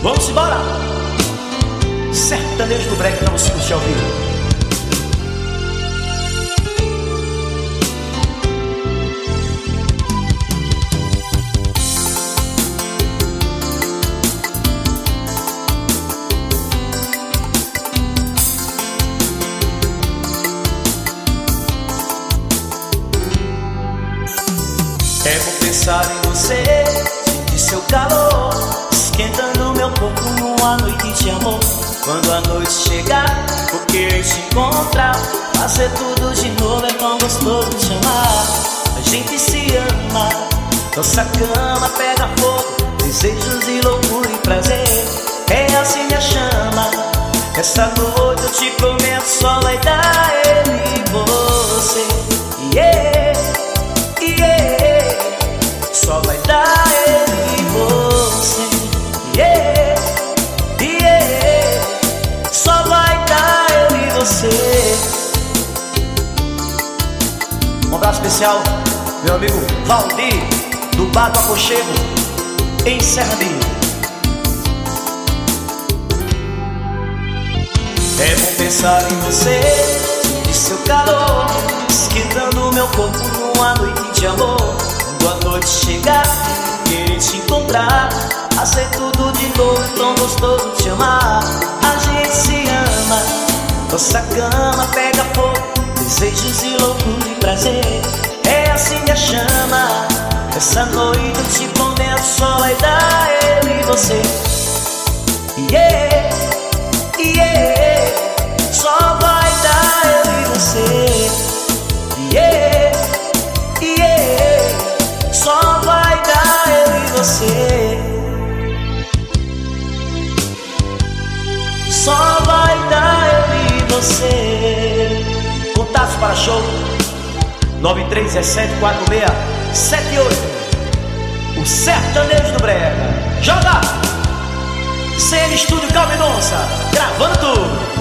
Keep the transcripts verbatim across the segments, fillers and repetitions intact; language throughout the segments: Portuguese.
Vamos embora! Sertanejo do Brega pra você curtir ao vivo. É bom pensar em você, sentir seu calor, esquentando meu corpo numa noite de amor. Quando a noite chegar, vou querer te encontrar, fazer tudo de novo, é tão gostoso te amar. A gente se ama, nossa cama pega fogo, desejos e loucura e prazer. É assim minha chama, essa noite eu te prometo, só vai dar eu e você. Yeah, yeah. Só vai dar eu e você. Yeah, yeah. Só vai dar eu e você. Um abraço especial, meu amigo Valdir, do Bar do Aconchego, em Serrabinho. É bom pensar em você, de seu calor, esquentando meu corpo numa noite de amor. Quando a noite chegar, querer te encontrar, fazer tudo de novo, tão gostoso te amar. A gente se ama, nossa cama pega fogo, desejos e loucura e prazer. É assim minha chama, essa noite eu te prometo, só vai dar eu e você. Yeah, yeah. Só vai dar eu e você. Yeah, yeah. Só vai dar eu e você. Só vai dar eu e você. Contatos para show nove três sete quatro seis sete oito. O Sertanejo do Brega. Joga! C N Estúdio Calmedonça, gravando tudo.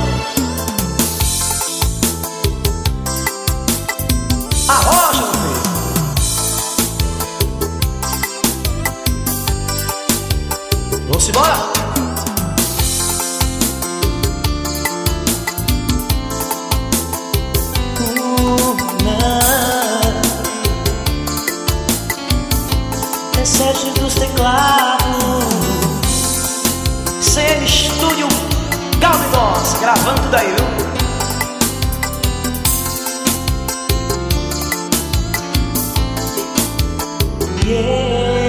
Arrocha, meu filho. Vamos embora! É Sérgio dos teclados, C N Estúdio Calmedonça, gravando tudo aí, viu? Yeah.